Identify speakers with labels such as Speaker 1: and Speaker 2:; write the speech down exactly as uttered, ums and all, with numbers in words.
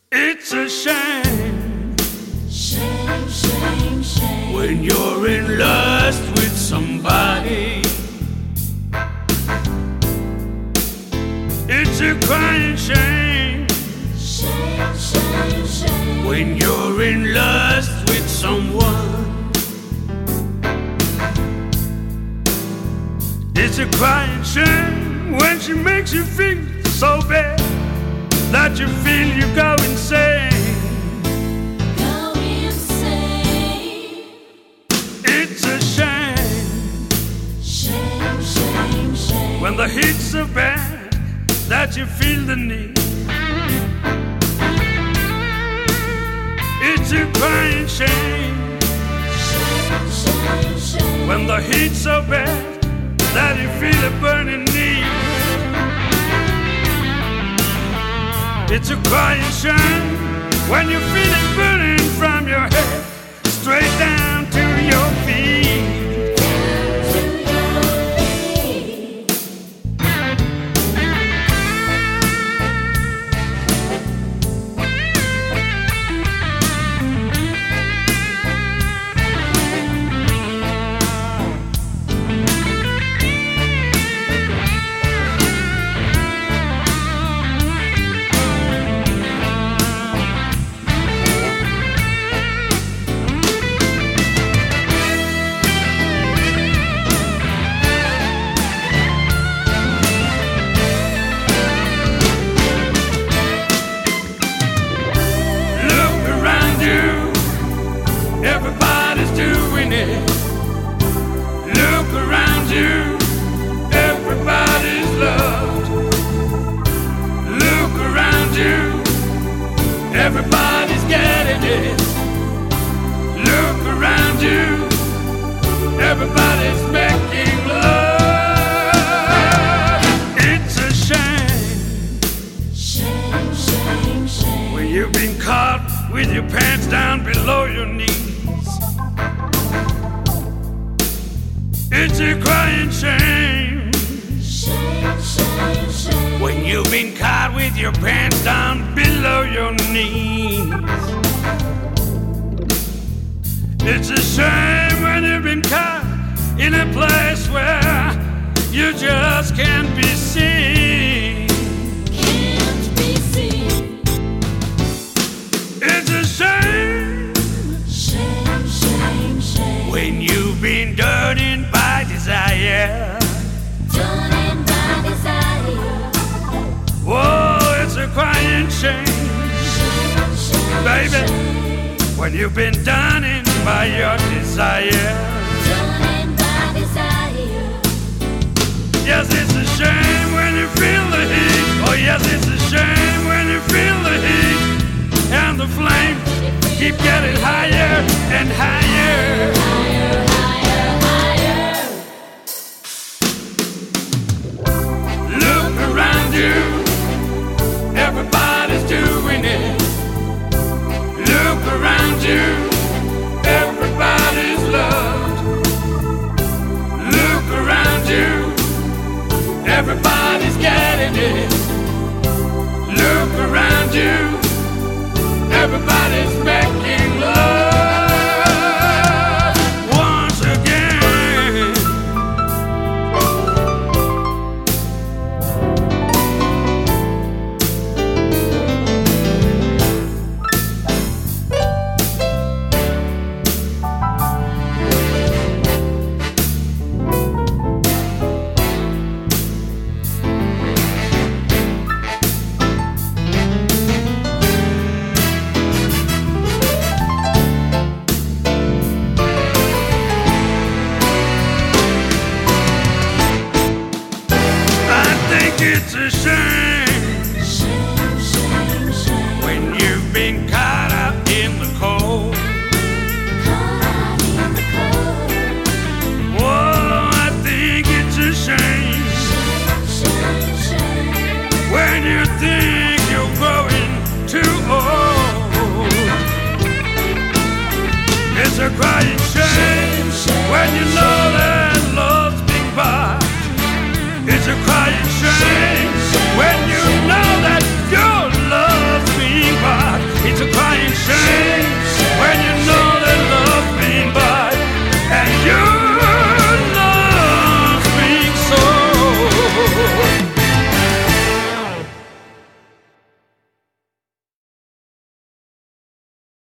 Speaker 1: It's a shame,
Speaker 2: Shame, shame, shame.
Speaker 1: when you're in lust with somebody. It's a crying shame,
Speaker 2: Shame, shame, shame.
Speaker 1: when you're in lust with someone. It's a crying shame when she makes you feel so bad that you feel you go insane.
Speaker 2: Go insane.
Speaker 1: It's a shame
Speaker 2: Shame, shame, shame.
Speaker 1: when the heat's so bad that you feel the need. It's a crying shame
Speaker 2: Shame, shame, shame.
Speaker 1: when the heat's so bad that you feel a burning need. It's a crying shame when you feel it burning from your head straight down to your feet.
Speaker 2: To your feet.
Speaker 1: Look around you, everybody's doing it. Look around you, everybody's loved. Look around you, everybody's getting it. Look around you, everybody's making love. It's a shame
Speaker 2: Shame, shame, shame.
Speaker 1: when you've been caught with your pants down below your knees. It's a crying shame
Speaker 2: Shame, shame, shame.
Speaker 1: when you've been caught with your pants down below your knees. It's a shame when you've been caught in a place where you just can't be seen.
Speaker 2: Can't be seen.
Speaker 1: It's a shame
Speaker 2: Shame, shame, shame.
Speaker 1: when you've been dirtied by desire.
Speaker 2: Done in by desire.
Speaker 1: Whoa, it's a crying shame,
Speaker 2: Shame, shame,
Speaker 1: baby,
Speaker 2: shame.
Speaker 1: when you've been done in by your desire.
Speaker 2: Done in by desire.
Speaker 1: Yes, it's a shame when you feel the heat. Oh, yes, it's a shame when you feel the heat. And the flames keep getting higher and higher.
Speaker 2: Higher, higher, higher.
Speaker 1: Look around you, everybody's doing it. Look around you, everybody's loved. Look around you, everybody's getting it. Look around you, everybody's making love once again. It's a shame
Speaker 2: Shame, shame, shame.
Speaker 1: when you've been caught up in the cold.
Speaker 2: Caught in the cold.
Speaker 1: Whoa, I think it's a shame
Speaker 2: Shame, shame, shame.
Speaker 1: when you think you're growing too old. It's a crying shame
Speaker 2: Shame, shame,
Speaker 1: when you know that love's been bought. It's a crying